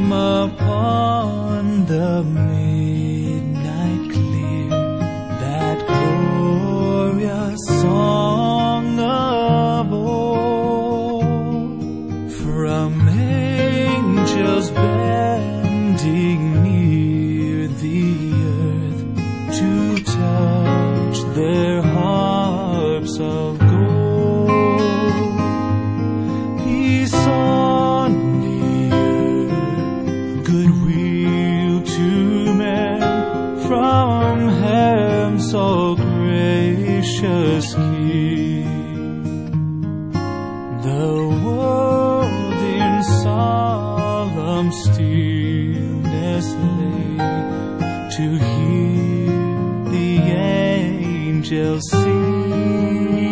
come upon the midnight clear, that glorious song of old, from angels bending near the earth to touch their harps of gold. He saw near goodwill to men from heaven's all gracious King. The world in solemn stillness lay to hear the angels sing.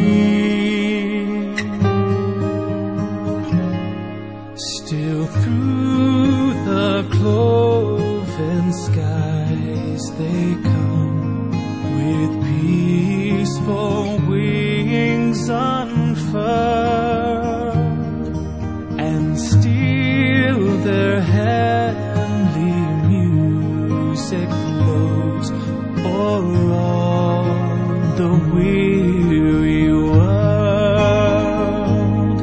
Still through the cloven skies they come, with peaceful wings unfurled, and still their heavenly music flows o'er all the weary world.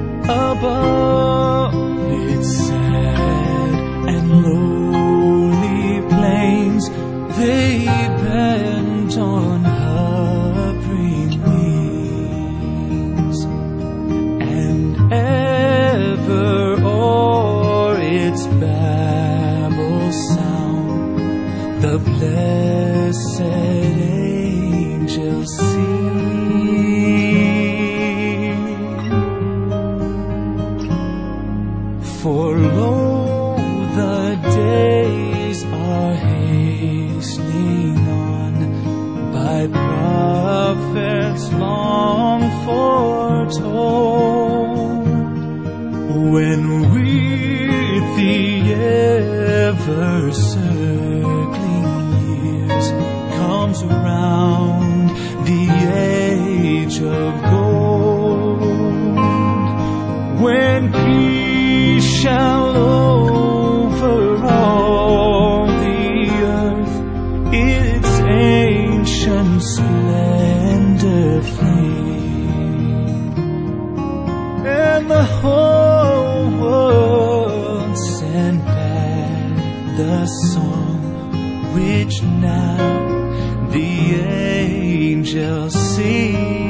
Above its sad and lonely plains, they bend on hovering wings, and ever o'er its babble sound the blessed angels sing. For lo, the days are hastening on, by prophets long foretold, when with the ever-circling years comes round the age of gold, when peace shall over all the earth its ancient splendor flame, and the whole world send back the song which now the angels sing.